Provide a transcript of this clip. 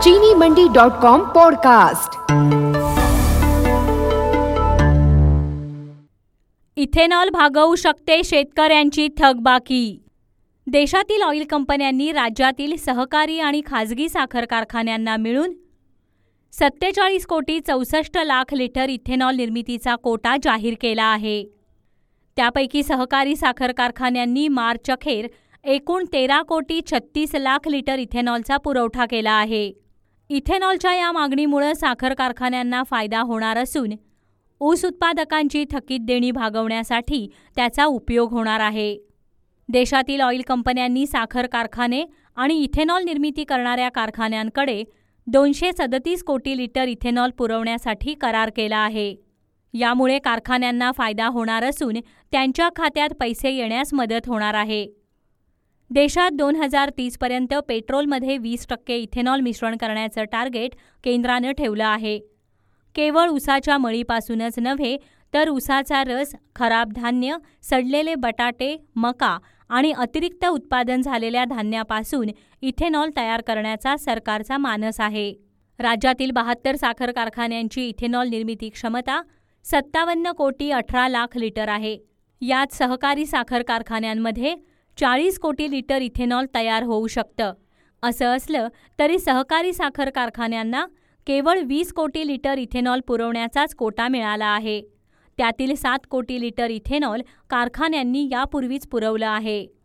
चीनीमंडी.com podcast. Ethanol भागवू शकते शेतकऱ्यांची थकबाकी। देशातील ऑइल कंपन्यांनी राज्यातील सहकारी आणि खाजगी साखर कारखान्यांना मिळून 47 कोटी 64 लाख लिटर इथेनॉल निर्मितीचा कोटा जाहीर केला आहे। त्यापैकी सहकारी साखर कारखान्यांनी मार्च अखेर एकूण 13 कोटी 36 लाख लिटर इथेनॉलचा पुरवठा केला आहे। इथेनॉलच्या या मागणीमुळे साखर कारखान्यांना फायदा होणार असून ऊस उत्पादकांची थकीत देणी भागवण्यासाठी त्याचा उपयोग होणार आहे। देशातील ऑइल कंपन्यांनी साखर कारखाने आणि इथेनॉल निर्मिती करणाऱ्या कारखान्यांकडे 237 कोटी लिटर इथेनॉल पुरवण्यासाठी करार केला आहे। यामुळे कारखान्यांना फायदा होणार असून त्यांच्या खात्यात पैसे येण्यास मदत होणार आहे। देशात 2030 पर्यंत पेट्रोलमध्ये 20% इथेनॉल मिश्रण करण्याचं टार्गेट केंद्रानं ठेवलं आहे। केवळ ऊसाच्या मळीपासूनच नव्हे तर ऊसाचा रस, खराब धान्य, सडलेले बटाटे, मका आणि अतिरिक्त उत्पादन झालेल्या धान्यापासून इथेनॉल तयार करण्याचा सरकारचा मानस आहे। राज्यातील 72 साखर कारखान्यांची इथेनॉल निर्मिती क्षमता 57 कोटी 18 लाख लिटर आहे। यात सहकारी साखर कारखान्यांमध्ये 40 कोटी लिटर इथेनॉल तयार होऊ शकतं। असं असलं तरी सहकारी साखर कारखान्यांना केवळ 20 कोटी लिटर इथेनॉल पुरवण्याचाच कोटा मिळाला आहे। त्यातील 7 कोटी लिटर इथेनॉल कारखान्यांनी यापूर्वीच पुरवलं आहे।